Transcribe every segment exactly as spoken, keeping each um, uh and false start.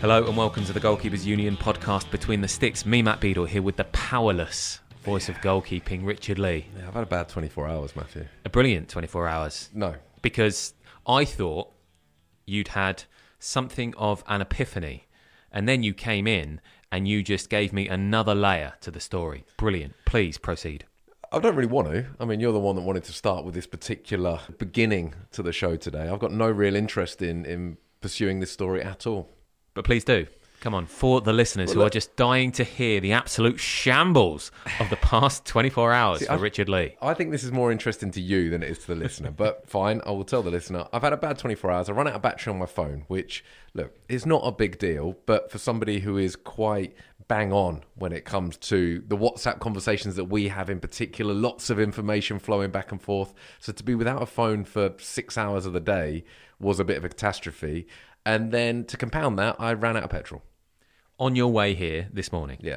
Hello and welcome to the Goalkeepers Union podcast Between the Sticks. Me, Matt Beadle, here with the powerless voice of goalkeeping, Richard Lee. Yeah, I've had a bad twenty-four hours, Matthew. A brilliant twenty-four hours. No. Because I thought you'd had something of an epiphany, and then you came in and you just gave me another layer to the story. Brilliant. Please proceed. I don't really want to. I mean, you're the one that wanted to start with this particular beginning to the show today. I've got no real interest in, in pursuing this story at all. But please do. Come on, for the listeners well, who look, are just dying to hear the absolute shambles of the past twenty-four hours see, for I, Richard Lee. I think this is more interesting to you than it is to the listener. But fine, I will tell the listener. I've had a bad twenty-four hours. I run out of battery on my phone, which, look, is not a big deal. But for somebody who is quite bang on when it comes to the WhatsApp conversations that we have in particular, lots of information flowing back and forth. So to be without a phone for six hours of the day was a bit of a catastrophe. And then to compound that, I ran out of petrol. On your way here this morning. Yeah.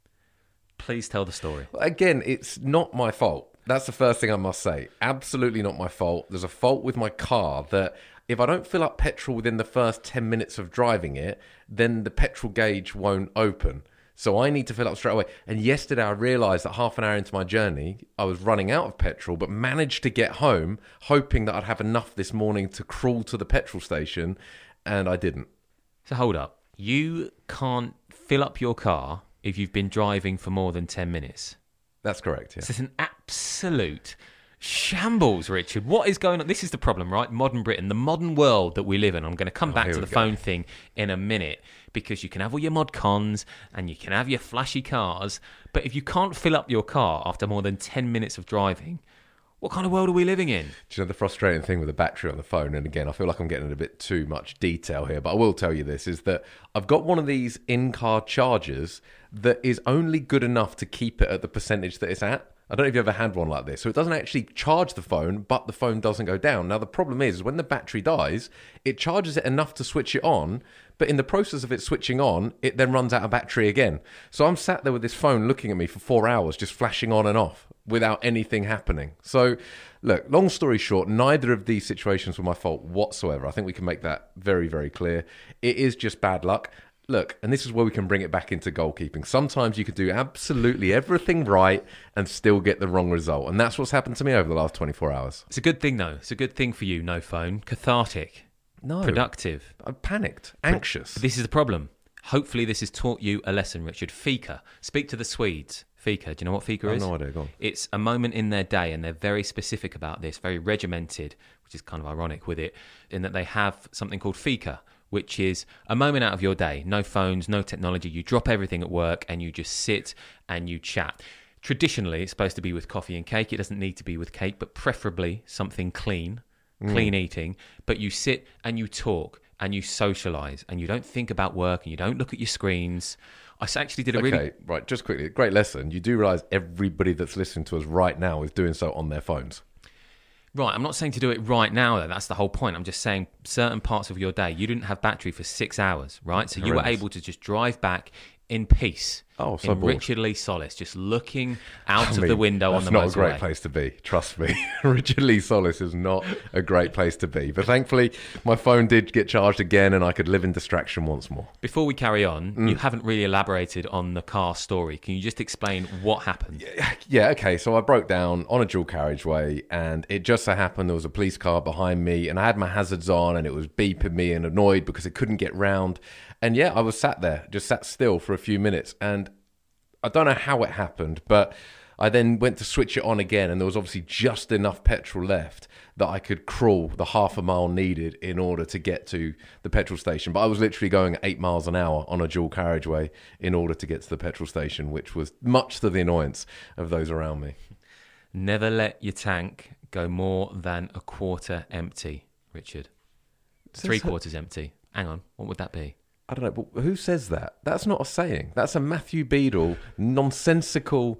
Please tell the story. Again, it's not my fault. That's the first thing I must say. Absolutely not my fault. There's a fault with my car that if I don't fill up petrol within the first ten minutes of driving it, then the petrol gauge won't open. So I need to fill up straight away. And yesterday I realised that half an hour into my journey, I was running out of petrol, but managed to get home, hoping that I'd have enough this morning to crawl to the petrol station, and I didn't. So hold up. You can't fill up your car if you've been driving for more than ten minutes. That's correct, yeah. So it's an absolute shambles, Richard. What is going on? This is the problem, right? Modern Britain, the modern world that we live in. I'm going to come Oh, back here to we the go. phone thing in a minute, because you can have all your mod cons and you can have your flashy cars, but if you can't fill up your car after more than ten minutes of driving, what kind of world are we living in? Do you know the frustrating thing with the battery on the phone? And again, I feel like I'm getting into a bit too much detail here, but I will tell you this, is that I've got one of these in-car chargers that is only good enough to keep it at the percentage that it's at. I don't know if you ever had one like this. So it doesn't actually charge the phone, but the phone doesn't go down. Now, the problem is, is when the battery dies, it charges it enough to switch it on, but in the process of it switching on, it then runs out of battery again. So I'm sat there with this phone looking at me for four hours, just flashing on and off without anything happening. So, look, long story short, neither of these situations were my fault whatsoever. I think we can make that very, very clear. It is just bad luck. Look, and this is where we can bring it back into goalkeeping. Sometimes you can do absolutely everything right and still get the wrong result. And that's what's happened to me over the last twenty-four hours. It's a good thing, though. It's a good thing for you, no phone. Cathartic. No. Productive. I panicked. Anxious. But this is the problem. Hopefully this has taught you a lesson, Richard. Fika. Speak to the Swedes. Fika. Do you know what Fika I is? have no idea. Go on. It's a moment in their day, and they're very specific about this, very regimented, which is kind of ironic with it, in that they have something called Fika, which is a moment out of your day. No phones, no technology. You drop everything at work and you just sit and you chat. Traditionally, it's supposed to be with coffee and cake. It doesn't need to be with cake, but preferably something clean, mm. clean eating. But you sit and you talk and you socialise, and you don't think about work and you don't look at your screens. I actually did a okay, really... right, just quickly. Great lesson. You do realise everybody that's listening to us right now is doing so on their phones. Right, I'm not saying to do it right now, though. That's the whole point. I'm just saying certain parts of your day, you didn't have battery for six hours, right? So you were able to just drive back in peace. Oh, so in bored. Richard Lee Solace, just looking out I of mean, the window on the motorway. That's not a great place to be, trust me. Richard Lee Solace is not a great place to be. But thankfully, my phone did get charged again and I could live in distraction once more. Before we carry on, mm. you haven't really elaborated on the car story. Can you just explain what happened? Yeah, yeah, okay. So I broke down on a dual carriageway and it just so happened there was a police car behind me and I had my hazards on and it was beeping me and annoyed because it couldn't get round. And yeah, I was sat there, just sat still for a few minutes. And I don't know how it happened, but I then went to switch it on again, and there was obviously just enough petrol left that I could crawl the half a mile needed in order to get to the petrol station. But I was literally going at eight miles an hour on a dual carriageway in order to get to the petrol station, which was much to the annoyance of those around me. Never let your tank go more than a quarter empty, Richard. Three quarters empty. Hang on, what would that be? I don't know, but who says that? That's not a saying. That's a Matthew Beadle nonsensical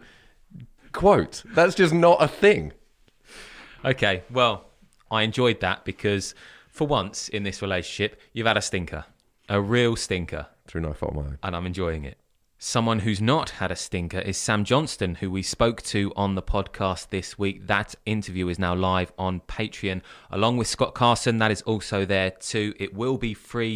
quote. That's just not a thing. Okay, well, I enjoyed that because for once in this relationship, you've had a stinker. A real stinker. Through no fault of my own. And I'm enjoying it. Someone who's not had a stinker is Sam Johnston, who we spoke to on the podcast this week. That interview is now live on Patreon, along with Scott Carson. That is also there too. It will be free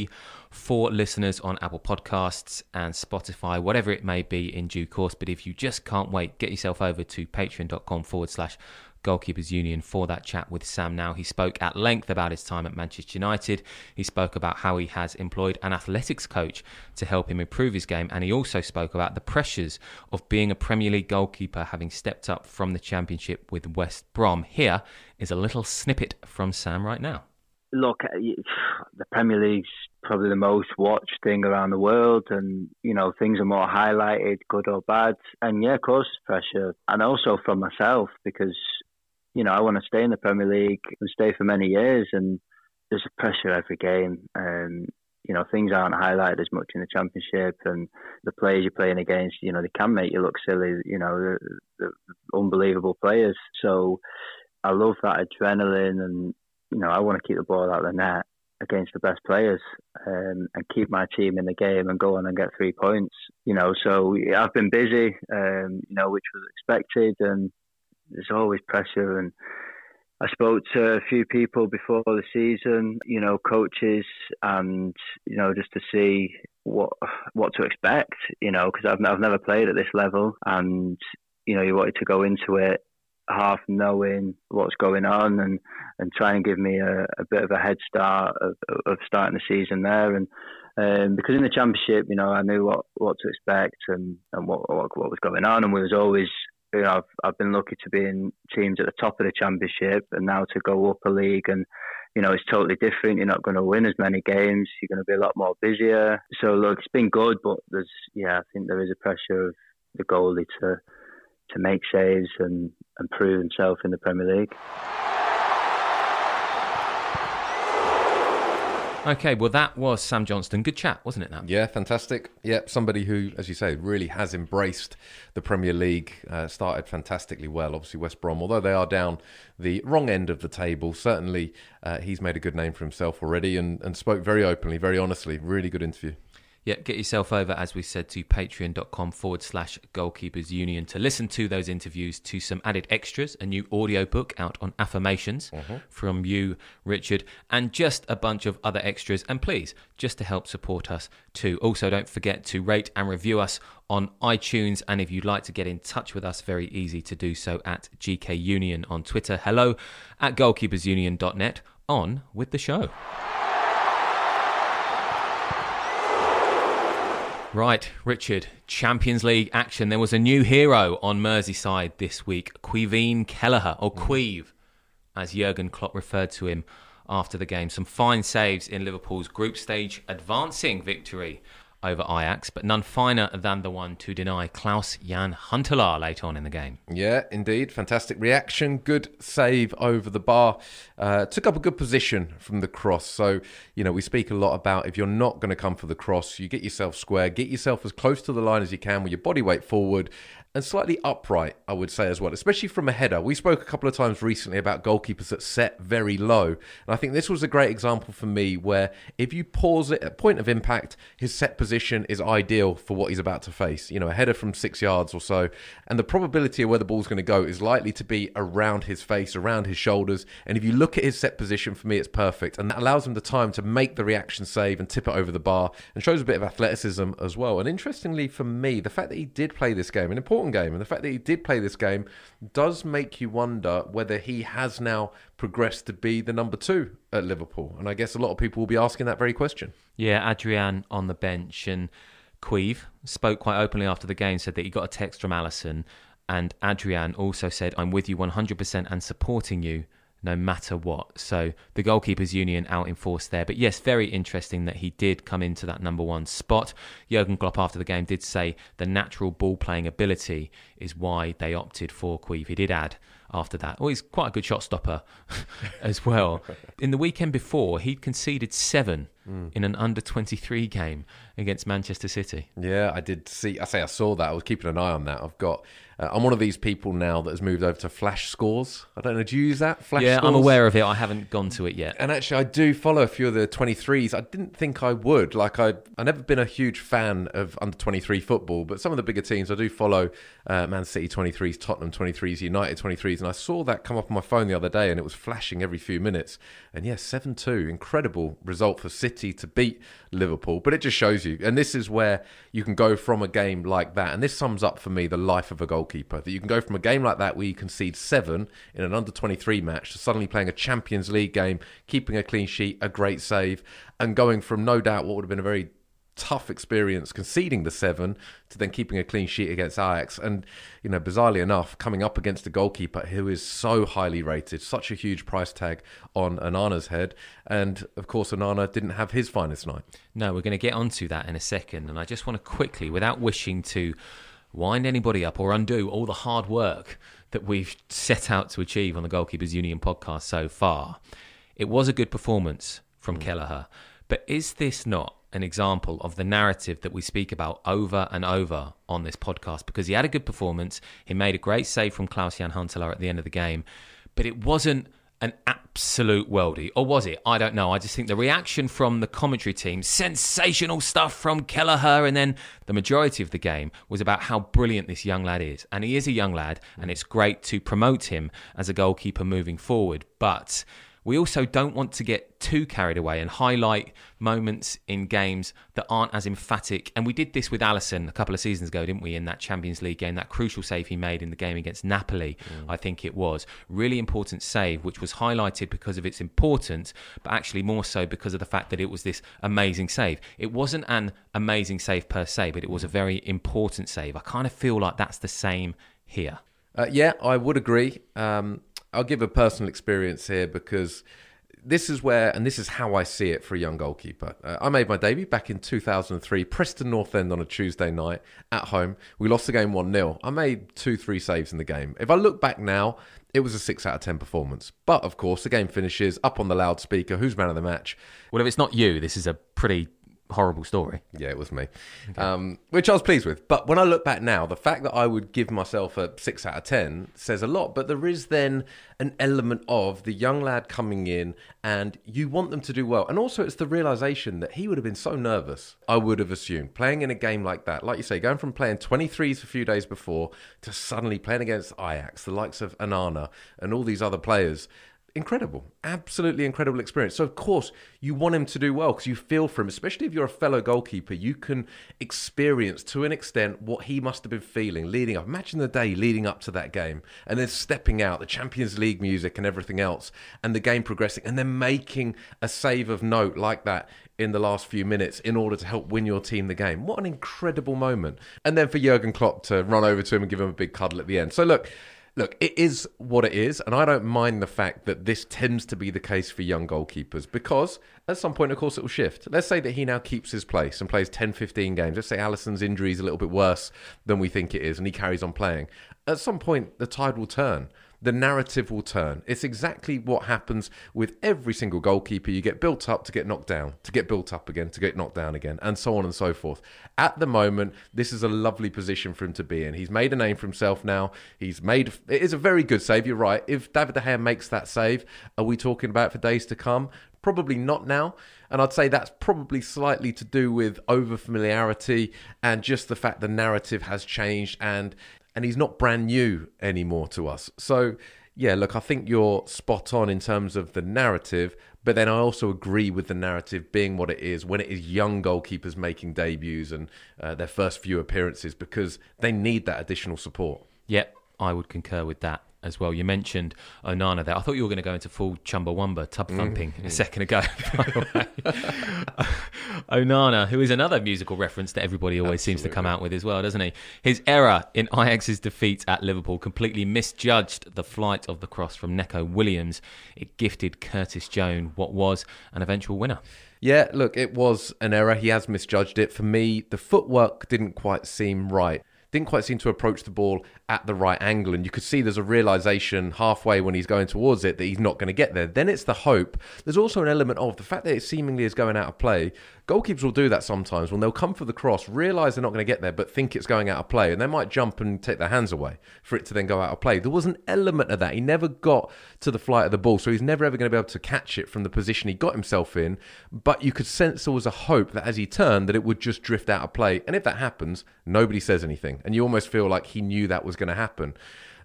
for listeners on Apple Podcasts and Spotify, whatever it may be in due course. But if you just can't wait, get yourself over to patreon.com forward slash Goalkeepers Union for that chat with Sam Now. He spoke at length about his time at Manchester United. He spoke about how he has employed an athletics coach to help him improve his game, and he also spoke about the pressures of being a Premier League goalkeeper, having stepped up from the Championship with West Brom. Here is a little snippet from Sam right now. Look, the Premier League's probably the most watched thing around the world, and you know, things are more highlighted, good or bad. And yeah, of course, pressure, and also from myself, because you know, I want to stay in the Premier League and stay for many years, and there's a pressure every game. And, you know, things aren't highlighted as much in the Championship, and the players you're playing against, you know, they can make you look silly, you know, they're, they're unbelievable players. So I love that adrenaline, and, you know, I want to keep the ball out of the net against the best players, um, and keep my team in the game and go on and get three points, you know. So I've been busy, um, you know, which was expected, and there's always pressure. And I spoke to a few people before the season, you know, coaches, and, you know, just to see what what to expect, you know, because I've, I've never played at this level. And, you know, you wanted to go into it half knowing what's going on, and, and try and give me a, a bit of a head start of, of starting the season there. And um, because in the Championship, you know, I knew what, what to expect, and, and what, what what was going on. And we was always, you know, I've, I've been lucky to be in teams at the top of the Championship, and now to go up a league, and, you know, it's totally different. You're not going to win as many games. You're going to be a lot more busier. So, look, it's been good, but there's, yeah, I think there is a pressure of the goalie to to make saves and, and prove himself in the Premier League. Okay, well, that was Sam Johnstone. Good chat, wasn't it, that? Yeah, fantastic. Yeah, somebody who, as you say, really has embraced the Premier League, uh, started fantastically well. Obviously, West Brom, although they are down the wrong end of the table, certainly uh, he's made a good name for himself already, and, and spoke very openly, very honestly. Really good interview. Yeah, get yourself over, as we said, to patreon.com forward slash Goalkeepers Union to listen to those interviews, to some added extras, a new audiobook out on affirmations mm-hmm. from you, Richard, and just a bunch of other extras. And please, just to help support us too. Also, don't forget to rate and review us on iTunes. And if you'd like to get in touch with us, very easy to do so at G K Union on Twitter. Hello at goalkeepers union dot net. On with the show. Right, Richard, Champions League action. There was a new hero on Merseyside this week, Caoimhín Kelleher, or Queeve, as Jurgen Klopp referred to him after the game. Some fine saves in Liverpool's group stage advancing victory over Ajax, but none finer than the one to deny Klaus-Jan Huntelaar late on in the game. Yeah, indeed. Fantastic reaction. Good save over the bar. Uh, took up a good position from the cross. So, you know, we speak a lot about if you're not going to come for the cross, you get yourself square, get yourself as close to the line as you can with your body weight forward, and slightly upright, I would say as well, especially from a header. We spoke a couple of times recently about goalkeepers that set very low. And I think this was a great example for me where if you pause it at point of impact, his set position is ideal for what he's about to face. You know, a header from six yards or so. And the probability of where the ball's going to go is likely to be around his face, around his shoulders. And if you look at his set position, for me, it's perfect. And that allows him the time to make the reaction save and tip it over the bar, and shows a bit of athleticism as well. And interestingly for me, the fact that he did play this game, an important game, and the fact that he did play this game does make you wonder whether he has now progressed to be the number two at Liverpool. And I guess a lot of people will be asking that very question. Yeah, Adrian on the bench, and Queeve spoke quite openly after the game, said that he got a text from Alisson, and Adrian also said, "I'm with you one hundred percent and supporting you no matter what." So the Goalkeepers Union out in force there. But yes, very interesting that he did come into that number one spot. Jurgen Klopp after the game did say the natural ball playing ability is why they opted for Queeve. He did add after that, well, he's quite a good shot stopper as well. In the weekend before, he'd conceded seven mm. in an under twenty-three game against Manchester City. Yeah, I did see, I say I saw that. I was keeping an eye on that. I've got, uh, I'm one of these people now that has moved over to Flash Scores. I don't know, do you use that? Flash yeah, Scores? I'm aware of it. I haven't gone to it yet. And actually, I do follow a few of the twenty-threes. I didn't think I would. Like, I, I've never been a huge fan of under twenty-three football, but some of the bigger teams, I do follow uh, Man City twenty-threes, Tottenham twenty-threes, United twenty-threes, and I saw that come up on my phone the other day, and it was flashing every few minutes. And yes, seven two, incredible result for City. opportunity to beat Liverpool, but it just shows you, and this is where you can go from a game like that, and this sums up for me the life of a goalkeeper, that you can go from a game like that where you concede seven in an under twenty-three match to suddenly playing a Champions League game, keeping a clean sheet, a great save, and going from no doubt what would have been a very tough experience conceding the seven to then keeping a clean sheet against Ajax, and you know, bizarrely enough, coming up against a goalkeeper who is so highly rated, such a huge price tag on Onana's head, and of course Onana didn't have his finest night. No, we're going to get onto that in a second, and I just want to quickly, without wishing to wind anybody up or undo all the hard work that we've set out to achieve on the Goalkeepers Union podcast so far, it was a good performance from mm. Kelleher, but is this not an example of the narrative that we speak about over and over on this podcast? Because he had a good performance, he made a great save from Klaus-Jan Huntelaar at the end of the game, but it wasn't an absolute worldie, or was it? I don't know. I just think the reaction from the commentary team, sensational stuff from Kelleher, and then the majority of the game was about how brilliant this young lad is. And he is a young lad, and it's great to promote him as a goalkeeper moving forward, but we also don't want to get too carried away and highlight moments in games that aren't as emphatic. And we did this with Alisson a couple of seasons ago, didn't we, in that Champions League game, that crucial save he made in the game against Napoli, mm. I think it was. Really important save, which was highlighted because of its importance, but actually more so because of the fact that it was this amazing save. It wasn't an amazing save per se, but it was a very important save. I kind of feel like that's the same here. Uh, yeah, I would agree. Um, I'll give a personal experience here because this is where, and this is how I see it for a young goalkeeper. Uh, I made my debut back in two thousand three, Preston North End on a Tuesday night at home. We lost the game one nil. I made two, three saves in the game. If I look back now, it was a six out of ten performance. But of course, the game finishes, up on the loudspeaker, who's man of the match? Well, if it's not you, this is a pretty horrible story. Yeah, it was me, okay. um, which I was pleased with. But when I look back now, the fact that I would give myself a six out of ten says a lot. But there is then an element of the young lad coming in and you want them to do well. And also it's the realisation that he would have been so nervous, I would have assumed, playing in a game like that. Like you say, going from playing twenty-threes a few days before to suddenly playing against Ajax, the likes of Onana and all these other players. Incredible, absolutely incredible experience. So, of course, you want him to do well because you feel for him, especially if you're a fellow goalkeeper. You can experience to an extent what he must have been feeling leading up. Imagine the day leading up to that game and then stepping out, the Champions League music and everything else, and the game progressing, and then making a save of note like that in the last few minutes in order to help win your team the game. What an incredible moment. And then for Jurgen Klopp to run over to him and give him a big cuddle at the end. So, look... Look, it is what it is, and I don't mind the fact that this tends to be the case for young goalkeepers because at some point, of course, it will shift. Let's say that he now keeps his place and plays ten, fifteen games. Let's say Alisson's injury is a little bit worse than we think it is, and he carries on playing. At some point, the tide will turn. The narrative will turn. It's exactly what happens with every single goalkeeper. You get built up to get knocked down, to get built up again, to get knocked down again, and so on and so forth. At the moment, this is a lovely position for him to be in. He's made a name for himself now. He's made... It is a very good save, you're right. If David De Gea makes that save, are we talking about it for days to come? Probably not now. And I'd say that's probably slightly to do with over-familiarity and just the fact the narrative has changed and... And he's not brand new anymore to us. So, yeah, look, I think you're spot on in terms of the narrative. But then I also agree with the narrative being what it is when it is young goalkeepers making debuts and uh, their first few appearances because they need that additional support. Yep, I would concur with that as well. You mentioned Onana there. I thought you were going to go into full Chumbawamba tub thumping mm-hmm. a second ago, by the way. Onana, who is another musical reference that everybody always Absolutely. seems to come out with as well, doesn't he? His error in Ajax's defeat at Liverpool completely misjudged the flight of the cross from Neco Williams. It gifted Curtis Jones what was an eventual winner. Yeah, look, it was an error. He has misjudged it. For me, the footwork didn't quite seem right. Didn't quite seem to approach the ball at the right angle. And you could see there's a realisation halfway when he's going towards it that he's not going to get there. Then it's the hope. There's also an element of the fact that it seemingly is going out of play. Goalkeepers will do that sometimes when they'll come for the cross, realise they're not going to get there, but think it's going out of play. And they might jump and take their hands away for it to then go out of play. There was an element of that. He never got to the flight of the ball, so he's never ever going to be able to catch it from the position he got himself in. But you could sense there was a hope that as he turned, that it would just drift out of play. And if that happens, nobody says anything. And you almost feel like he knew that was going to happen.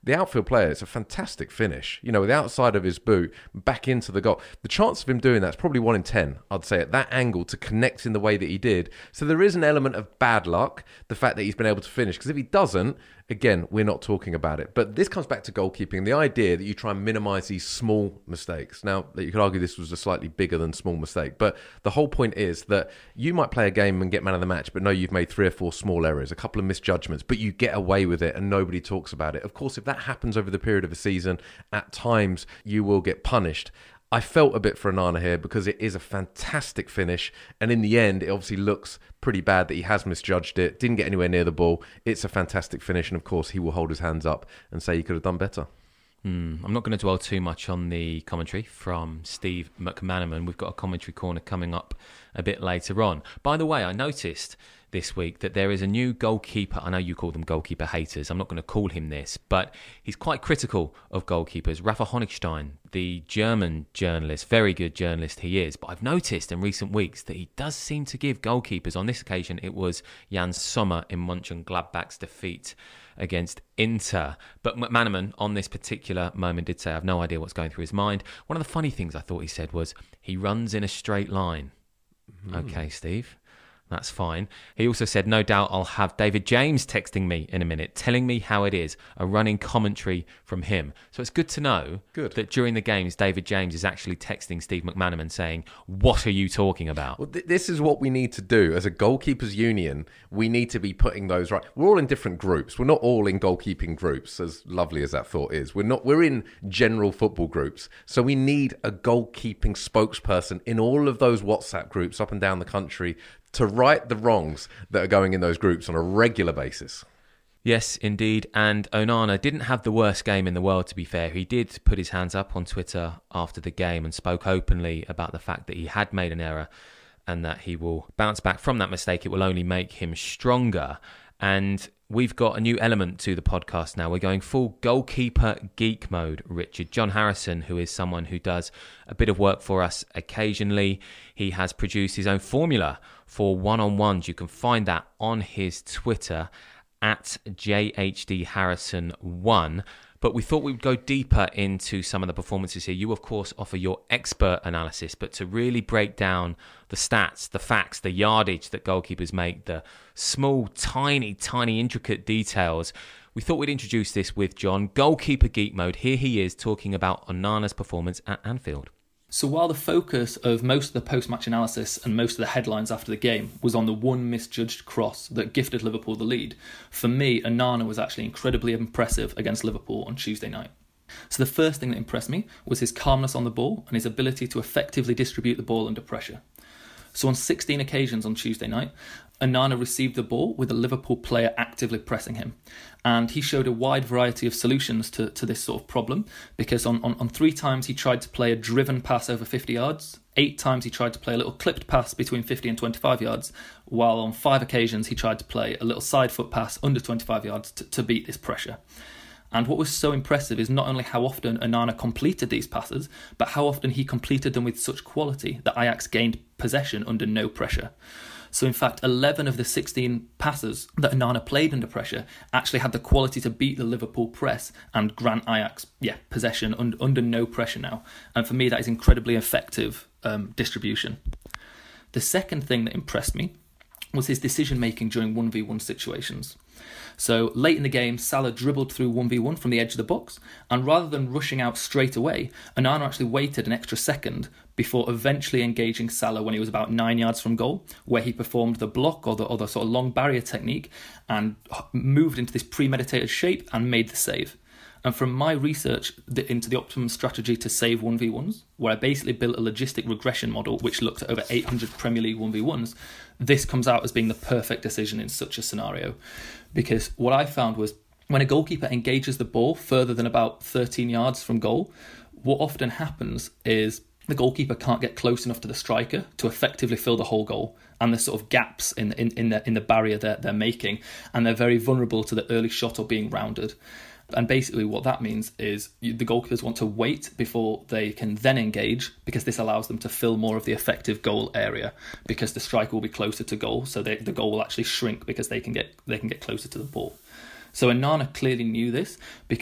the outfield player, it's a fantastic finish. You know, with the outside of his boot, back into the goal. The chance of him doing that's probably one in ten, I'd say, at that angle to connect in the way that he did. So there is an element of bad luck, the fact that he's been able to finish. Because if he doesn't, again, we're not talking about it. But this comes back to goalkeeping, the idea that you try and minimise these small mistakes. Now, you could argue this was a slightly bigger than small mistake, but the whole point is that you might play a game and get man of the match, but no, you've made three or four small errors, a couple of misjudgments, but you get away with it and nobody talks about it. Of course, if that happens over the period of a season, at times you will get punished. I felt a bit for Onana here because it is a fantastic finish. And in the end, it obviously looks pretty bad that he has misjudged it, didn't get anywhere near the ball. It's a fantastic finish. And of course, he will hold his hands up and say he could have done better. Hmm. I'm not going to dwell too much on the commentary from Steve McManaman. We've got a commentary corner coming up a bit later on. By the way, I noticed this week that there is a new goalkeeper. I know you call them goalkeeper haters. I'm not going to call him this, but he's quite critical of goalkeepers. Rafa Honigstein, the German journalist, very good journalist he is, but I've noticed in recent weeks that he does seem to give goalkeepers, on this occasion it was Jan Sommer in Mönchengladbach's defeat against Inter. But McManaman, on this particular moment, did say, I have no idea what's going through his mind. One of the funny things I thought he said was, he runs in a straight line. Mm. Okay, Steve. That's fine. He also said, no doubt I'll have David James texting me in a minute, telling me how it is, a running commentary from him. So it's good to know good. that during the games, David James is actually texting Steve McManaman saying, what are you talking about? Well, th- this is what we need to do. As a goalkeepers union, we need to be putting those right. We're all in different groups. We're not all in goalkeeping groups, as lovely as that thought is. We're not. We're in general football groups. So we need a goalkeeping spokesperson in all of those WhatsApp groups up and down the country to right the wrongs that are going in those groups on a regular basis. Yes, indeed. And Onana didn't have the worst game in the world, to be fair. He did put his hands up on Twitter after the game and spoke openly about the fact that he had made an error and that he will bounce back from that mistake. It will only make him stronger. And we've got a new element to the podcast now. We're going full goalkeeper geek mode, Richard. John Harrison, who is someone who does a bit of work for us occasionally, he has produced his own formula for one-on-ones. You can find that on his Twitter at J H D Harrison one. But we thought we would go deeper into some of the performances here. You, of course, offer your expert analysis, but to really break down the stats, the facts, the yardage that goalkeepers make, the small, tiny, tiny, intricate details, we thought we'd introduce this with John. Goalkeeper Geek Mode. Here he is talking about Onana's performance at Anfield. So while the focus of most of the post-match analysis and most of the headlines after the game was on the one misjudged cross that gifted Liverpool the lead, for me, Onana was actually incredibly impressive against Liverpool on Tuesday night. So the first thing that impressed me was his calmness on the ball and his ability to effectively distribute the ball under pressure. So on sixteen occasions on Tuesday night, Onana received the ball with a Liverpool player actively pressing him. And he showed a wide variety of solutions to, to this sort of problem, because on, on, on three times he tried to play a driven pass over fifty yards, eight times he tried to play a little clipped pass between fifty and twenty-five yards, while on five occasions he tried to play a little side foot pass under twenty-five yards to, to beat this pressure. And what was so impressive is not only how often Onana completed these passes, but how often he completed them with such quality that Ajax gained possession under no pressure. So in fact, eleven of the sixteen passes that Onana played under pressure actually had the quality to beat the Liverpool press and grant Ajax yeah, possession under, under no pressure now. And for me, that is incredibly effective um, distribution. The second thing that impressed me was his decision-making during one v one situations. So late in the game, Salah dribbled through one v one from the edge of the box, and rather than rushing out straight away, Onana actually waited an extra second before eventually engaging Salah when he was about nine yards from goal, where he performed the block or the, or the sort of long barrier technique and moved into this premeditated shape and made the save. And from my research into the optimum strategy to save one v ones, where I basically built a logistic regression model which looked at over eight hundred Premier League one v ones, this comes out as being the perfect decision in such a scenario. Because what I found was when a goalkeeper engages the ball further than about thirteen yards from goal, what often happens is the goalkeeper can't get close enough to the striker to effectively fill the whole goal, and there's sort of gaps in in, in the in the barrier that they're making, and they're very vulnerable to the early shot or being rounded. And basically what that means is you, the goalkeepers want to wait before they can then engage, because this allows them to fill more of the effective goal area, because the striker will be closer to goal, so they, the goal will actually shrink because they can get they can get closer to the ball. So Onana clearly knew this, because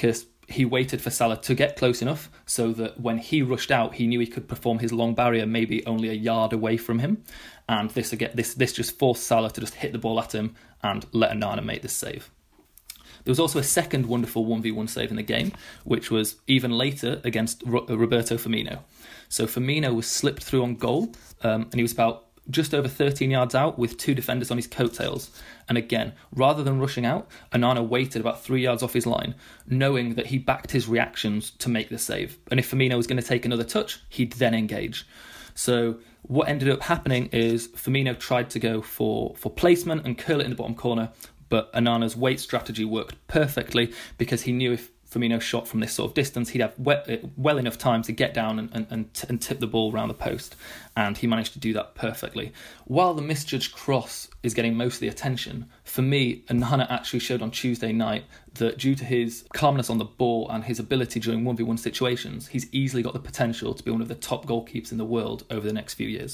he waited for Salah to get close enough so that when he rushed out, he knew he could perform his long barrier maybe only a yard away from him. And this again, this this just forced Salah to just hit the ball at him and let Onana make this save. There was also a second wonderful one v one save in the game, which was even later against Ro- Roberto Firmino. So Firmino was slipped through on goal, um, and he was about just over thirteen yards out with two defenders on his coattails. And again, rather than rushing out, Onana waited about three yards off his line, knowing that he backed his reactions to make the save. And if Firmino was going to take another touch, he'd then engage. So what ended up happening is Firmino tried to go for, for placement and curl it in the bottom corner, but Onana's weight strategy worked perfectly because he knew if Firmino shot from this sort of distance, he'd have well enough time to get down and, and, and, t- and tip the ball around the post. And he managed to do that perfectly. While the misjudged cross is getting most of the attention, for me, Onana actually showed on Tuesday night that due to his calmness on the ball and his ability during one v one situations, he's easily got the potential to be one of the top goalkeepers in the world over the next few years.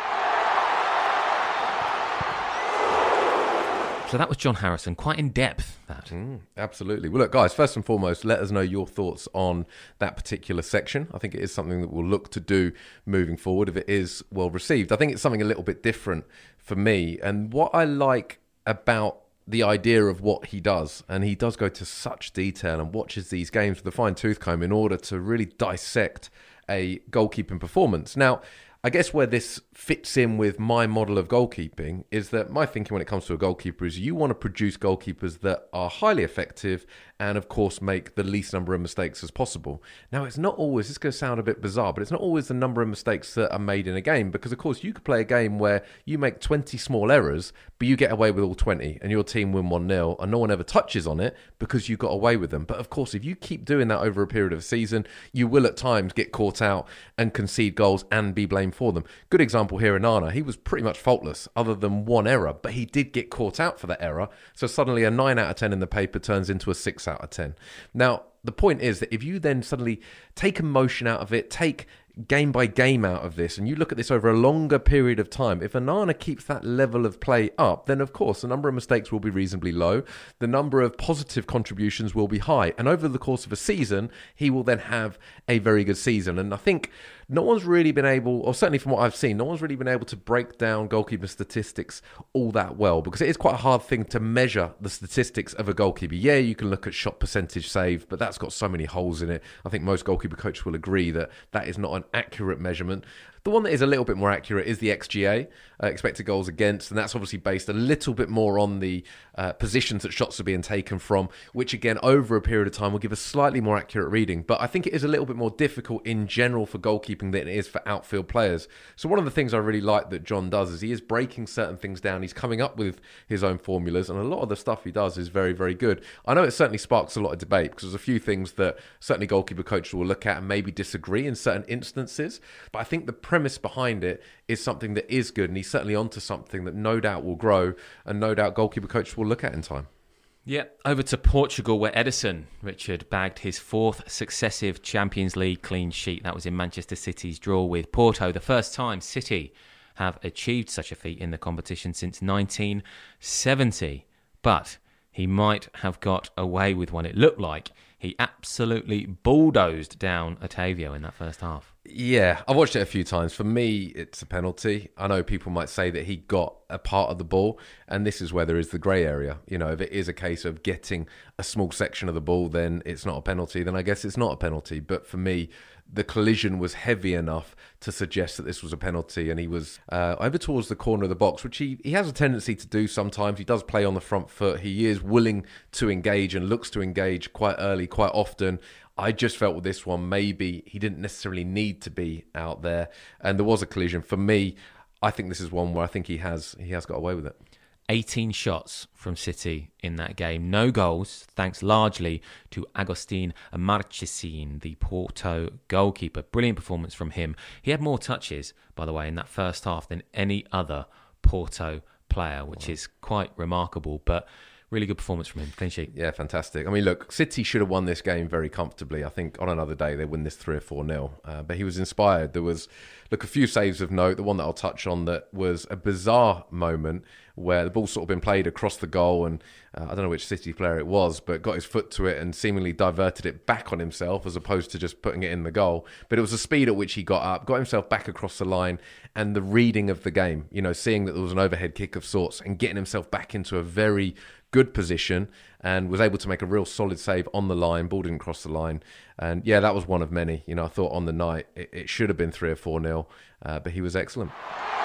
So that was John Harrison, quite in depth, that. Mm, absolutely. Well, look, guys, first and foremost, let us know your thoughts on that particular section. I think it is something that we'll look to do moving forward if it is well received. I think it's something a little bit different for me. And what I like about the idea of what he does, and he does go to such detail and watches these games with a fine tooth comb in order to really dissect a goalkeeping performance. Now, I guess where this fits in with my model of goalkeeping is that my thinking when it comes to a goalkeeper is you want to produce goalkeepers that are highly effective and, of course, make the least number of mistakes as possible. Now, it's not always, this is going to sound a bit bizarre, but it's not always the number of mistakes that are made in a game because, of course, you could play a game where you make twenty small errors, but you get away with all twenty and your team win one nil and no one ever touches on it because you got away with them. But, of course, if you keep doing that over a period of a season, you will at times get caught out and concede goals and be blamed for them. Good example here, Onana. He was pretty much faultless other than one error, but he did get caught out for that error. So suddenly a nine out of ten in the paper turns into a six out of ten. Now, the point is that if you then suddenly take emotion out of it, take game by game out of this, and you look at this over a longer period of time, if Onana keeps that level of play up, then of course the number of mistakes will be reasonably low, the number of positive contributions will be high, and over the course of a season he will then have a very good season. And I think no one's really been able, or certainly from what I've seen, no one's really been able to break down goalkeeper statistics all that well, because it is quite a hard thing to measure the statistics of a goalkeeper. Yeah, you can look at shot percentage saved, but that's got so many holes in it. I think most goalkeeper coaches will agree that that is not an accurate measurement. The one that is a little bit more accurate is the X G A, uh, expected goals against, and that's obviously based a little bit more on the uh, positions that shots are being taken from, which again, over a period of time will give a slightly more accurate reading. But I think it is a little bit more difficult in general for goalkeeping than it is for outfield players. So one of the things I really like that John does is he is breaking certain things down. He's coming up with his own formulas, and a lot of the stuff he does is very, very good. I know it certainly sparks a lot of debate because there's a few things that certainly goalkeeper coaches will look at and maybe disagree in certain instances. But I think the premise behind it is something that is good, and he's certainly onto something that no doubt will grow and no doubt goalkeeper coaches will look at in time. Yeah, over to Portugal where Ederson, Richard, bagged his fourth successive Champions League clean sheet. That was in Manchester City's draw with Porto, the first time City have achieved such a feat in the competition since nineteen seventy. But he might have got away with one. It looked like he absolutely bulldozed down Otavio in that first half. Yeah, I've watched it a few times. For me, it's a penalty. I know people might say that he got a part of the ball, and this is where there is the grey area. You know, if it is a case of getting a small section of the ball, then it's not a penalty. Then I guess it's not a penalty. But for me, the collision was heavy enough to suggest that this was a penalty, and he was uh, over towards the corner of the box, which he, he has a tendency to do sometimes. He does play on the front foot. He is willing to engage and looks to engage quite early, quite often. I just felt with this one, maybe he didn't necessarily need to be out there, and there was a collision. For me, I think this is one where I think he has he has got away with it. eighteen shots from City in that game. No goals, thanks largely to Agustin Marchesín, the Porto goalkeeper. Brilliant performance from him. He had more touches, by the way, in that first half than any other Porto player, which wow. is quite remarkable. But really good performance from him. Clean sheet. Yeah, fantastic. I mean, look, City should have won this game very comfortably. I think on another day they win this three or four nil. Uh, but he was inspired. There was, look, a few saves of note. The one that I'll touch on that was a bizarre moment where the ball's sort of been played across the goal, and uh, I don't know which City player it was, but got his foot to it and seemingly diverted it back on himself as opposed to just putting it in the goal. But it was the speed at which he got up, got himself back across the line, and the reading of the game, you know, seeing that there was an overhead kick of sorts and getting himself back into a very good position, and was able to make a real solid save on the line. Ball didn't cross the line. And yeah, that was one of many. You know, I thought on the night it, it should have been three or four nil, uh, but he was excellent.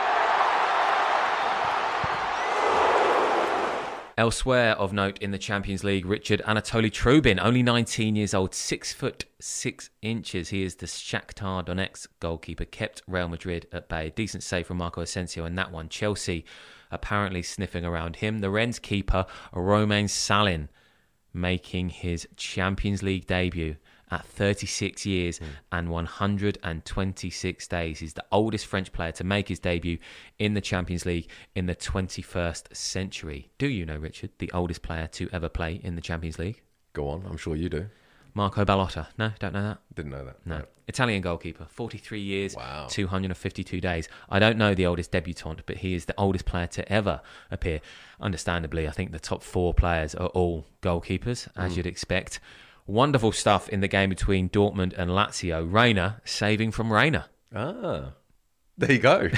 Elsewhere of note in the Champions League, Richard, Anatoly Trubin, only nineteen years old, six foot six inches. He is the Shakhtar Donetsk goalkeeper, kept Real Madrid at bay. Decent save from Marco Asensio in that one. Chelsea apparently sniffing around him. The Rennes keeper, Romain Salin, making his Champions League debut at thirty-six years mm. and one hundred twenty-six days. He's the oldest French player to make his debut in the Champions League in the twenty-first century. Do you know, Richard, the oldest player to ever play in the Champions League? Go on, I'm sure you do. Marco Ballotta. No, don't know that? Didn't know that. No. no. Italian goalkeeper, forty-three years, wow. two hundred fifty-two days. I don't know the oldest debutant, but he is the oldest player to ever appear. Understandably, I think the top four players are all goalkeepers, as mm. you'd expect. Wonderful stuff in the game between Dortmund and Lazio. Reina saving from Reina. Ah, there you go.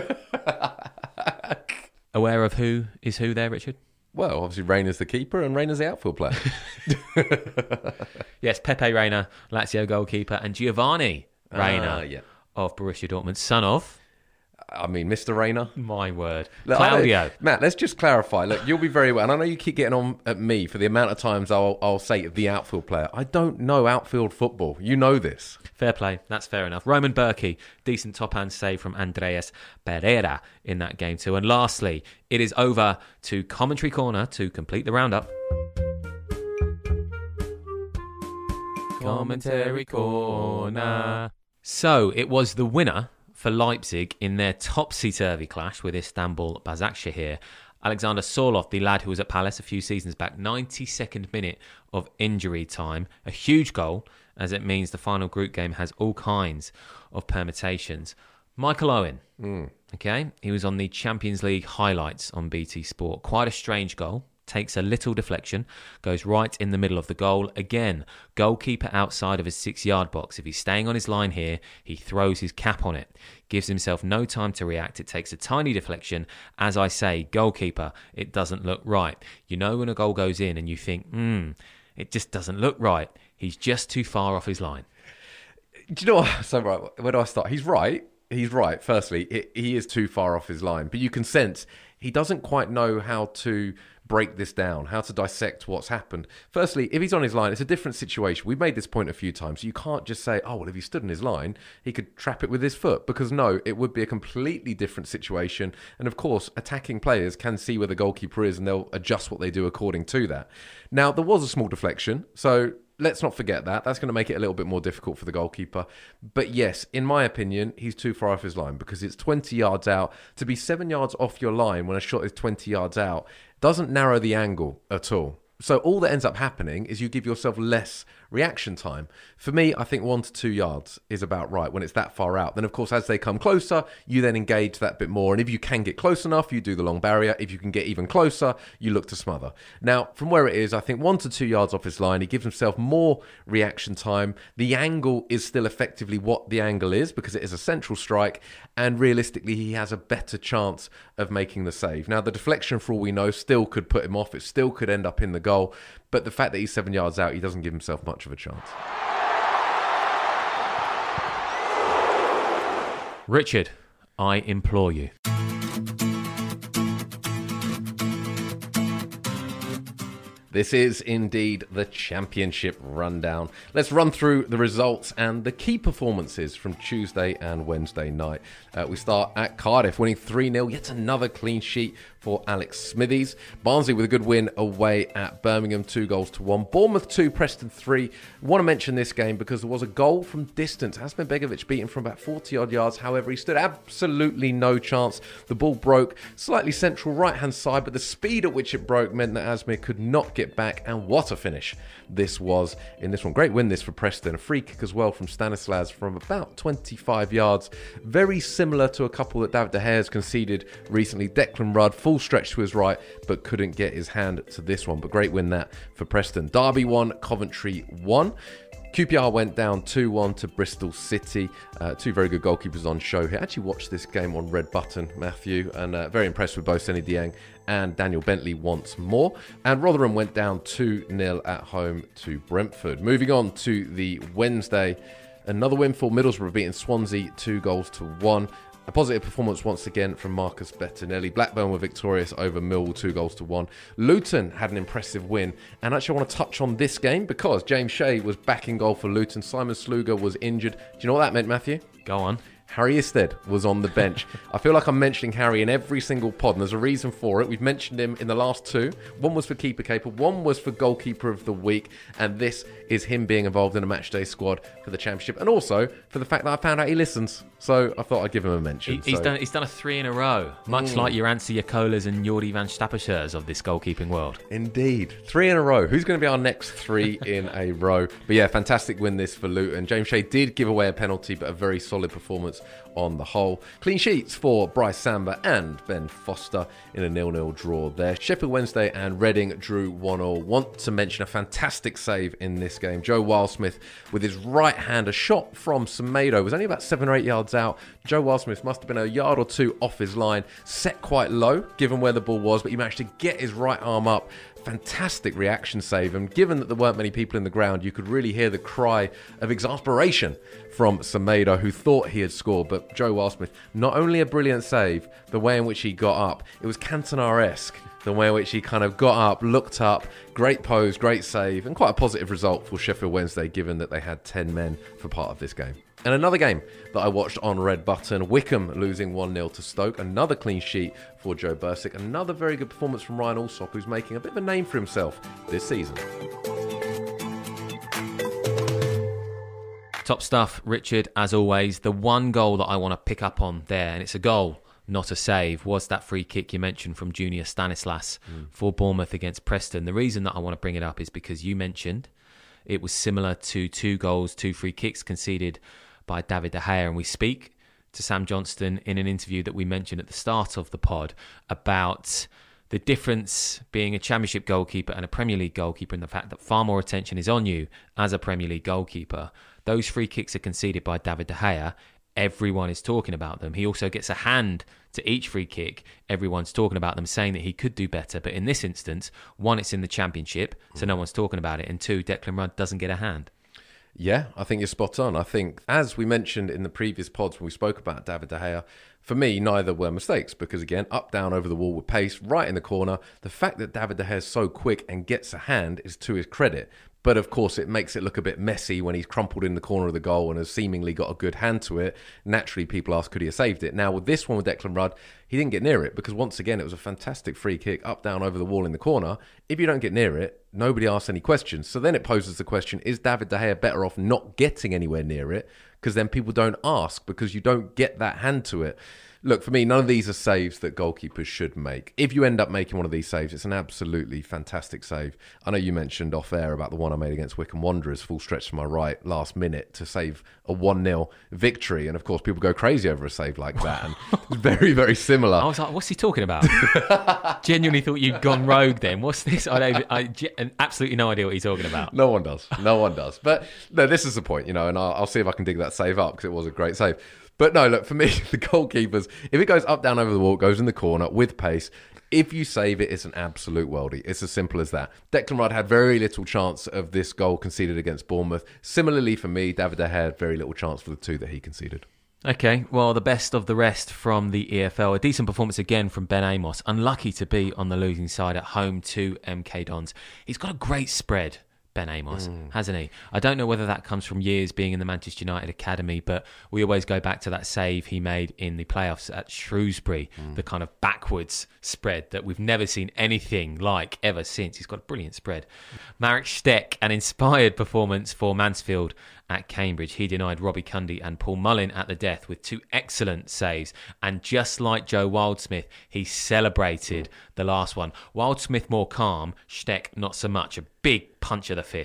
Aware of who is who there, Richard? Well, obviously Reina's the keeper and Reina's the outfield player. Yes, Pepe Reina, Lazio goalkeeper, and Giovanni Reina ah, yeah. of Borussia Dortmund, son of... I mean, Mister Reina. My word. Look, Claudio. Matt, let's just clarify. Look, you'll be very well. And I know you keep getting on at me for the amount of times I'll, I'll say the outfield player. I don't know outfield football. You know this. Fair play. That's fair enough. Roman Berkey, decent top-hand save from Andreas Pereira in that game too. And lastly, it is over to Commentary Corner to complete the roundup. Commentary Corner. So, it was the winner for Leipzig in their topsy-turvy clash with Istanbul Başakşehir. Alexander Sorloth, the lad who was at Palace a few seasons back, ninety-second minute of injury time. A huge goal, as it means the final group game has all kinds of permutations. Michael Owen, mm. okay, he was on the Champions League highlights on B T Sport. Quite a strange goal. Takes a little deflection, goes right in the middle of the goal. Again, goalkeeper outside of his six-yard box. If he's staying on his line here, he throws his cap on it. Gives himself no time to react. It takes a tiny deflection. As I say, goalkeeper, it doesn't look right. You know when a goal goes in and you think, hmm, it just doesn't look right. He's just too far off his line. Do you know what? So, right, where do I start? He's right. He's right. Firstly, it, he is too far off his line. But you can sense he doesn't quite know how to break this down, how to dissect what's happened. Firstly, if he's on his line, it's a different situation. We've made this point a few times. You can't just say, oh, well, if he stood on his line, he could trap it with his foot. Because no, it would be a completely different situation. And of course, attacking players can see where the goalkeeper is and they'll adjust what they do according to that. Now, there was a small deflection, so let's not forget that. That's going to make it a little bit more difficult for the goalkeeper. But yes, in my opinion, he's too far off his line because it's twenty yards out. To be seven yards off your line when a shot is twenty yards out doesn't narrow the angle at all. So all that ends up happening is you give yourself less reaction time. For me, I think one to two yards is about right when it's that far out. Then, of course, as they come closer, you then engage that bit more. And if you can get close enough, you do the long barrier. If you can get even closer, you look to smother. Now, from where it is, I think one to two yards off his line, he gives himself more reaction time. The angle is still effectively what the angle is because it is a central strike. And realistically, he has a better chance of making the save. Now, the deflection, for all we know, still could put him off. It still could end up in the goal. But the fact that he's seven yards out, he doesn't give himself much of a chance. Richard, I implore you. This is indeed the Championship Rundown. Let's run through the results and the key performances from Tuesday and Wednesday night. Uh, we start at Cardiff, winning three nil, yet another clean sheet for Alex Smithies. Barnsley with a good win away at Birmingham, two goals to one. Bournemouth two, Preston three. I want to mention this game because there was a goal from distance. Asmir Begovic beaten from about forty-odd yards. However, he stood absolutely no chance. The ball broke slightly central right-hand side, but the speed at which it broke meant that Asmir could not get back. And what a finish this was in this one. Great win this for Preston. A free kick as well from Stanislas from about twenty-five yards. Very similar to a couple that David De Gea has conceded recently. Declan Rudd, full stretch to his right, but couldn't get his hand to this one. But great win that for Preston. Derby won, Coventry won. Q P R went down two one to Bristol City. Uh, two very good goalkeepers on show here. I actually watched this game on Red Button, Matthew, and uh, very impressed with both Seny Dieng and Daniel Bentley once more. And Rotherham went down two nil at home to Brentford. Moving on to the Wednesday, another win for Middlesbrough, beating Swansea two goals to one. A positive performance once again from Marcus Bettinelli. Blackburn were victorious over Millwall, two goals to one. Luton had an impressive win. And actually, I want to touch on this game because James Shea was back in goal for Luton. Simon Sluga was injured. Do you know what that meant, Matthew? Go on. Harry Isted was on the bench. I feel like I'm mentioning Harry in every single pod, and there's a reason for it. We've mentioned him in the last two. One was for Keeper Caper, one was for Goalkeeper of the Week, and this is him being involved in a matchday squad for the Championship, and also for the fact that I found out he listens. So I thought I'd give him a mention. He, he's, so. done, he's done a three in a row, much mm. like your Ansi Yakolas and Jordi van Stappersers of this goalkeeping world. Indeed. Three in a row. Who's going to be our next three in a row? But yeah, fantastic win this for Luton. James Shea did give away a penalty, but a very solid performance on the whole. Clean sheets for Bryce Samba and Ben Foster in a nil nil draw there. Sheffield Wednesday and Reading drew one all. Want to mention a fantastic save in this game. Joe Wildsmith with his right hand, a shot from Semedo, was only about seven or eight yards out. Joe Wildsmith must have been a yard or two off his line, set quite low given where the ball was, but he managed to get his right arm up. Fantastic reaction save, and given that there weren't many people in the ground, you could really hear the cry of exasperation from Semedo, who thought he had scored. But Joe Wildsmith, not only a brilliant save, the way in which he got up, it was Cantona-esque, the way in which he kind of got up, looked up, great pose, great save, and quite a positive result for Sheffield Wednesday, given that they had ten men for part of this game. And another game that I watched on Red Button, Wickham losing one nil to Stoke. Another clean sheet for Joe Bursick. Another very good performance from Ryan Alsop, who's making a bit of a name for himself this season. Top stuff, Richard, as always. The one goal that I want to pick up on there, and it's a goal, not a save, was that free kick you mentioned from Junior Stanislas mm. for Bournemouth against Preston. The reason that I want to bring it up is because you mentioned it was similar to two goals, two free kicks conceded by David De Gea, and we speak to Sam Johnston in an interview that we mentioned at the start of the pod about the difference being a Championship goalkeeper and a Premier League goalkeeper, and the fact that far more attention is on you as a Premier League goalkeeper. Those free kicks are conceded by David De Gea. Everyone is talking about them. He also gets a hand to each free kick. Everyone's talking about them, saying that he could do better. But in this instance, one, it's in the Championship, so no one's talking about it, and two, Declan Rudd doesn't get a hand. Yeah, I think you're spot on. I think, as we mentioned in the previous pods when we spoke about David De Gea, for me, neither were mistakes because, again, up, down, over the wall with pace, right in the corner. The fact that David De Gea is so quick and gets a hand is to his credit. But, of course, it makes it look a bit messy when he's crumpled in the corner of the goal and has seemingly got a good hand to it. Naturally, people ask, could he have saved it? Now, with this one with Declan Rudd, he didn't get near it because, once again, it was a fantastic free kick, up, down, over the wall in the corner. If you don't get near it, nobody asks any questions. So then it poses the question, is David De Gea better off not getting anywhere near it? Because then people don't ask because you don't get that hand to it. Look, for me, none of these are saves that goalkeepers should make. If you end up making one of these saves, it's an absolutely fantastic save. I know you mentioned off air about the one I made against Wycombe Wanderers, full stretch to my right, last minute, to save a one nil victory. And, of course, people go crazy over a save like that. And it's very, very similar. I was like, what's he talking about? Genuinely thought you'd gone rogue then. What's this? I don't, I absolutely no idea what he's talking about. No one does. No one does. But, no, this is the point, you know, and I'll, I'll see if I can dig that save up because it was a great save. But no, look, for me, the goalkeepers, if it goes up, down, over the wall, goes in the corner with pace, if you save it, it's an absolute worldie. It's as simple as that. Declan Rudd had very little chance of this goal conceded against Bournemouth. Similarly, for me, David De Gea had very little chance for the two that he conceded. Okay, well, the best of the rest from the E F L. A decent performance again from Ben Amos. Unlucky to be on the losing side at home to M K Dons. He's got a great spread, Ben Amos, mm. hasn't he? I don't know whether that comes from years being in the Manchester United Academy, but we always go back to that save he made in the playoffs at Shrewsbury, mm. the kind of backwards spread that we've never seen anything like ever since. He's got a brilliant spread. Marek Steck, an inspired performance for Mansfield at Cambridge. He denied Robbie Cundy and Paul Mullin at the death with two excellent saves. And just like Joe Wildsmith, he celebrated mm. the last one. Wildsmith more calm, Steck not so much. A big punch of the fist.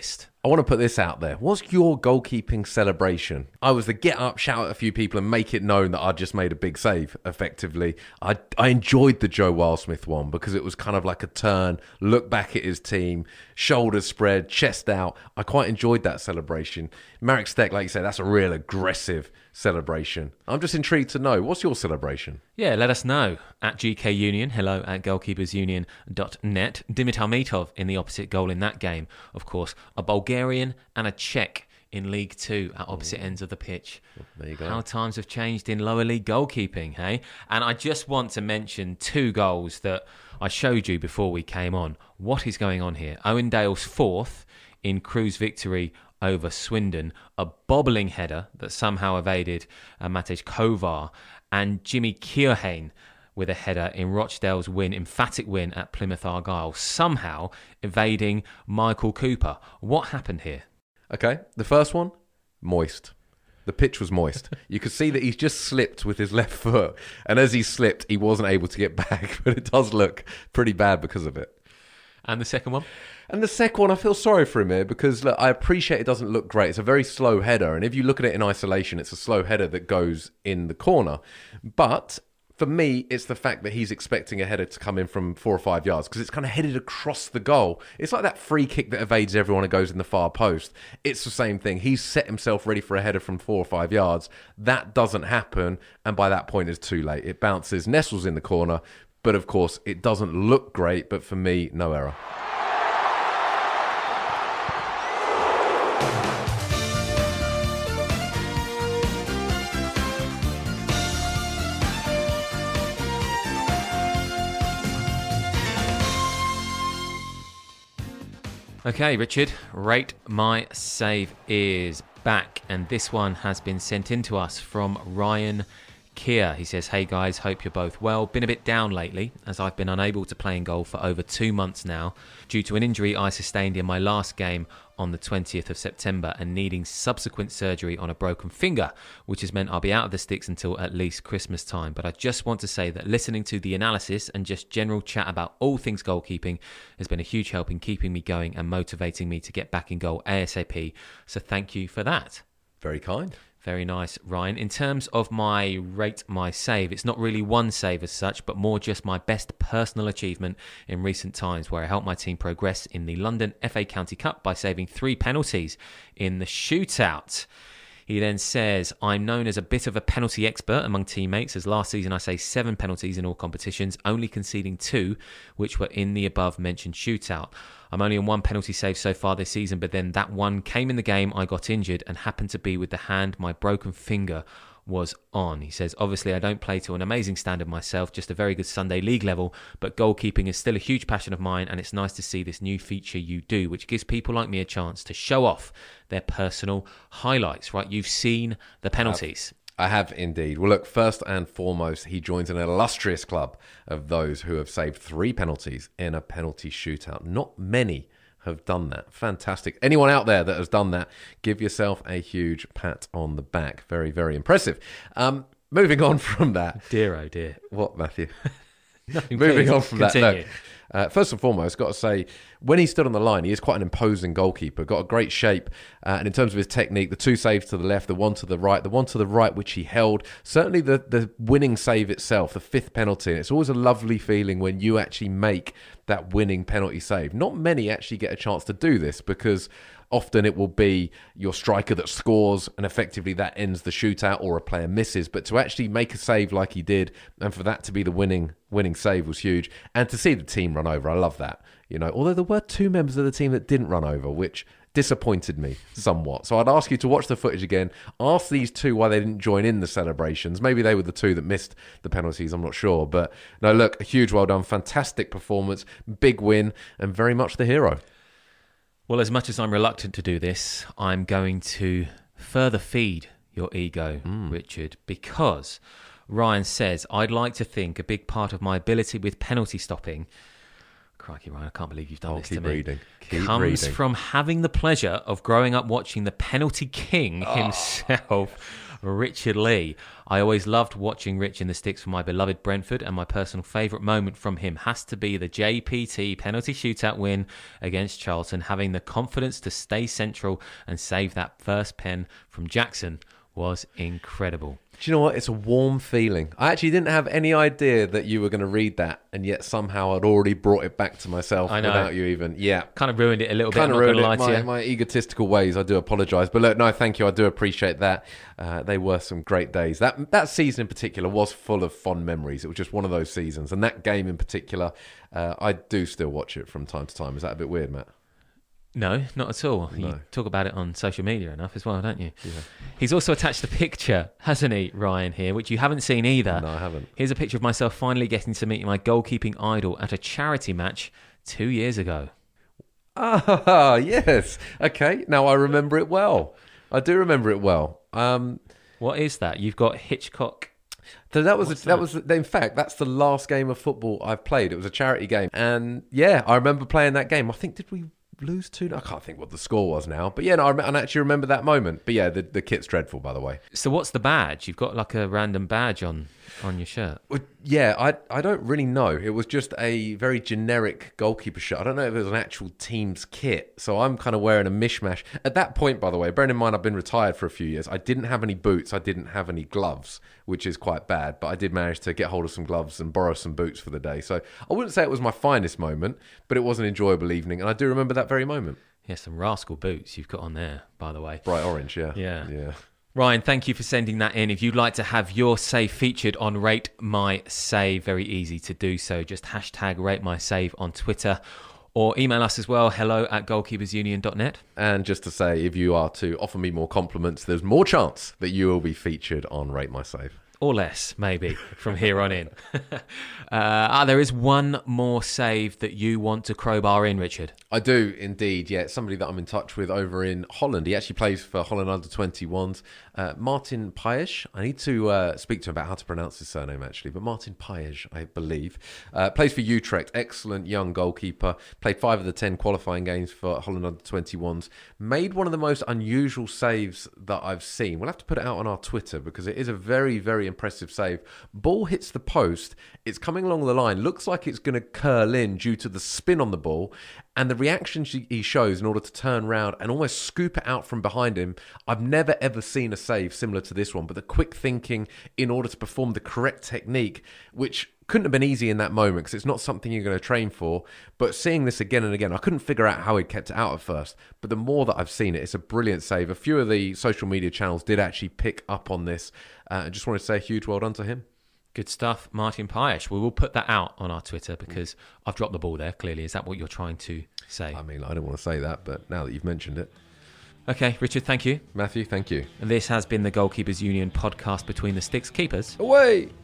I want to put this out there. What's your goalkeeping celebration? I was the get up, shout at a few people and make it known that I'd just made a big save, effectively. I, I enjoyed the Joe Wildsmith one because it was kind of like a turn, look back at his team, shoulders spread, chest out. I quite enjoyed that celebration. Marek Stech, like you said, that's a real aggressive celebration. I'm just intrigued to know, what's your celebration? Yeah, let us know. At G K Union, hello at goalkeepers union dot net. Dimitar Mitov in the opposite goal in that game. Of course, a Bulgarian and a Czech in League Two at opposite ends of the pitch. There you go. How times have changed in lower league goalkeeping, hey? And I just want to mention two goals that I showed you before we came on. What is going on here? Owen Dale's fourth in Crewe's victory over Swindon, a bobbling header that somehow evaded uh, Matej Kovar, and Jimmy Keohane with a header in Rochdale's win, emphatic win at Plymouth Argyle, somehow evading Michael Cooper. What happened here? Okay, the first one, moist. The pitch was moist. You could see that he's just slipped with his left foot, and as he slipped, he wasn't able to get back, but it does look pretty bad because of it. And the second one? And the second one, I feel sorry for him here because look, I appreciate it doesn't look great. It's a very slow header. And if you look at it in isolation, it's a slow header that goes in the corner. But for me, it's the fact that he's expecting a header to come in from four or five yards because it's kind of headed across the goal. It's like that free kick that evades everyone and goes in the far post. It's the same thing. He's set himself ready for a header from four or five yards. That doesn't happen. And by that point, it's too late. It bounces, nestles in the corner. But of course, it doesn't look great. But for me, no error. Okay, Richard, Rate My Save is back, and this one has been sent in to us from Ryan Keir. He says, hey guys, hope you're both well. Been a bit down lately as I've been unable to play in goal for over two months now due to an injury I sustained in my last game on the twentieth of September and needing subsequent surgery on a broken finger, which has meant I'll be out of the sticks until at least Christmas time. But I just want to say that listening to the analysis and just general chat about all things goalkeeping has been a huge help in keeping me going and motivating me to get back in goal ASAP. So thank you for that. Very kind. Very nice, Ryan. In terms of my Rate My Save, it's not really one save as such, but more just my best personal achievement in recent times where I helped my team progress in the London F A County Cup by saving three penalties in the shootout. He then says, I'm known as a bit of a penalty expert among teammates, as last season I saved seven penalties in all competitions, only conceding two, which were in the above-mentioned shootout. I'm only on one penalty save so far this season, but then that one came in the game I got injured and happened to be with the hand my broken finger was on. He says, obviously I don't play to an amazing standard myself, just a very good Sunday league level, but goalkeeping is still a huge passion of mine, and it's nice to see this new feature you do, which gives people like me a chance to show off their personal highlights. Right, you've seen the penalties. I have indeed. Well, look, first and foremost, he joins an illustrious club of those who have saved three penalties in a penalty shootout. Not many have done that. Fantastic. Anyone out there that has done that, give yourself a huge pat on the back. Very, very impressive. Um, moving on from that. Dear, oh dear. What, Matthew? Nothing, moving please. on from Continue. that. Look, uh, first and foremost, got to say, when he stood on the line, he is quite an imposing goalkeeper. Got a great shape. Uh, and in terms of his technique, the two saves to the left, the one to the right, the one to the right, which he held. Certainly the, the winning save itself, the fifth penalty. And it's always a lovely feeling when you actually make that winning penalty save. Not many actually get a chance to do this because often it will be your striker that scores and effectively that ends the shootout or a player misses. But to actually make a save like he did and for that to be the winning winning save was huge. And to see the team run over, I love that. You know, although there were two members of the team that didn't run over, which disappointed me somewhat. So I'd ask you to watch the footage again. Ask these two why they didn't join in the celebrations. Maybe they were the two that missed the penalties. I'm not sure. But no, look, a huge well done. Fantastic performance. Big win and very much the hero. Well, as much as I'm reluctant to do this, I'm going to further feed your ego, mm. Richard, because Ryan says, I'd like to think a big part of my ability with penalty stopping crikey, Ryan, I can't believe you've done I'll this keep to me. reading. Keep Comes reading. from having the pleasure of growing up watching the penalty king Oh. himself, Richard Lee. I always loved watching Rich in the sticks for my beloved Brentford, and my personal favourite moment from him has to be the J P T penalty shootout win against Charlton. Having the confidence to stay central and save that first pen from Jackson was incredible. Do you know what? It's a warm feeling. I actually didn't have any idea that you were going to read that, and yet somehow I'd already brought it back to myself I know. without you even. Yeah. Kind of ruined it a little bit. Kind I'm of not ruined going it. to lie My, to you. my egotistical ways. I do apologise, but look, no, thank you. I do appreciate that. Uh, they were some great days. That that season in particular was full of fond memories. It was just one of those seasons, and that game in particular, uh, I do still watch it from time to time. Is that a bit weird, Matt? No, not at all. No. You talk about it on social media enough as well, don't you? Yeah. He's also attached a picture, hasn't he, Ryan, here, which you haven't seen either. No, I haven't. Here's a picture of myself finally getting to meet my goalkeeping idol at a charity match two years ago. Ah, yes. Okay, now I remember it well. I do remember it well. Um, What is that? You've got Hitchcock. so that was What's that? that? was in fact that's the last game of football I've played. It was a charity game, and yeah, I remember playing that game. I think did we lose two? I can't think what the score was now, but yeah, no, I, rem- I actually remember that moment. But yeah, the the kit's dreadful, by the way. So what's the badge? You've got like a random badge on, on your shirt. Well, yeah, I I don't really know. It was just a very generic goalkeeper shirt. I don't know if it was an actual team's kit. So I'm kind of wearing a mishmash. At that point, by the way, bearing in mind I've been retired for a few years, I didn't have any boots. I didn't have any gloves, which is quite bad. But I did manage to get hold of some gloves and borrow some boots for the day. So I wouldn't say it was my finest moment, but it was an enjoyable evening. And I do remember that very moment. Yeah, some rascal boots you've got on there, by the way. Bright orange, yeah. Yeah. Yeah. Ryan, thank you for sending that in. If you'd like to have your save featured on Rate My Save, very easy to do so. Just hashtag Rate My Save on Twitter or email us as well, hello at goalkeepers union dot net. And just to say, if you are to offer me more compliments, there's more chance that you will be featured on Rate My Save. Or less, maybe, from here on in. uh, ah, there is one more save that you want to crowbar in, Richard. I do indeed, yeah. It's somebody that I'm in touch with over in Holland. He actually plays for Holland under twenty-ones. Uh, Martin Paes. I need to uh, speak to him about how to pronounce his surname, actually. But Martin Paes, I believe. Uh, plays for Utrecht. Excellent young goalkeeper. Played five of the ten qualifying games for Holland under twenty-ones. Made one of the most unusual saves that I've seen. We'll have to put it out on our Twitter because it is a very, very impressive save. Ball hits the post. It's coming along the line. Looks like it's going to curl in due to the spin on the ball. And the reaction he shows in order to turn around and almost scoop it out from behind him. I've never ever seen a save similar to this one, but the quick thinking in order to perform the correct technique, which couldn't have been easy in that moment because it's not something you're going to train for. But seeing this again and again, I couldn't figure out how he kept it out at first. But the more that I've seen it, it's a brilliant save. A few of the social media channels did actually pick up on this. Uh, I just want to say a huge well done to him. Good stuff, Martin Paes. We will put that out on our Twitter because I've dropped the ball there, clearly. Is that what you're trying to say? I mean, I don't want to say that, but now that you've mentioned it. Okay, Richard, thank you. Matthew, thank you. This has been the Goalkeepers Union podcast between the Sticks Keepers. Away!